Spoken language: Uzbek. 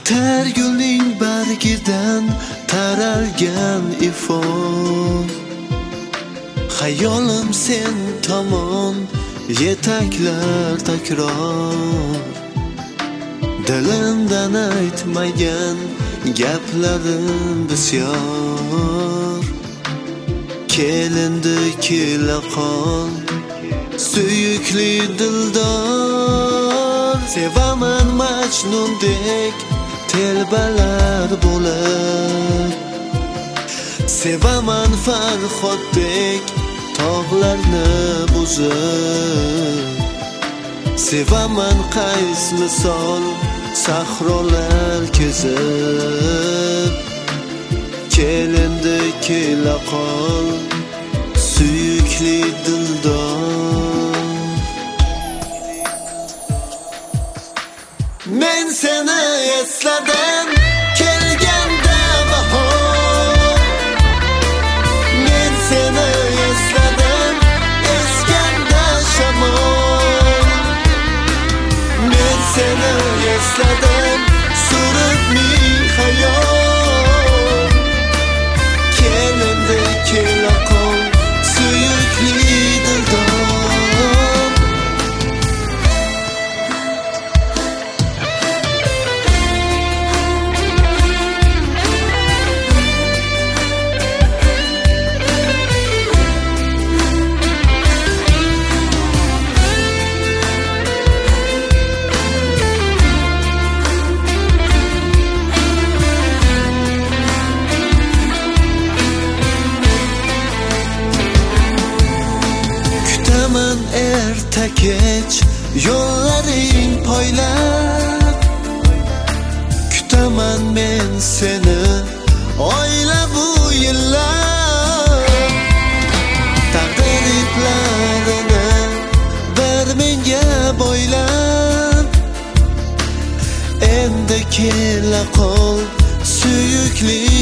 Tergulning bargidan taralgan ifon, xayolim sen tomon yetaklar takror. Dilimdan aytmagan gaplarim bisyor. Kelindi kela qol suyukli dildor. Sevaman Majnundek telbalar bo'lib, sevaman Farhoddek tog'larni buzib, sevaman Qays misol sahrolar kezib. Kelindi kela qol suyukli dildor. Men seni esladim kelganda bahor, men seni esladim eskanda shamol, men seni esladim surib ming xayol. Kelindi kela qol suyukli dildor. Erta kech yo'llaring poylab, kutaman men seni oyla bu yillar. Taqdir iplarini bir menga boylab, endi kela qol suyukli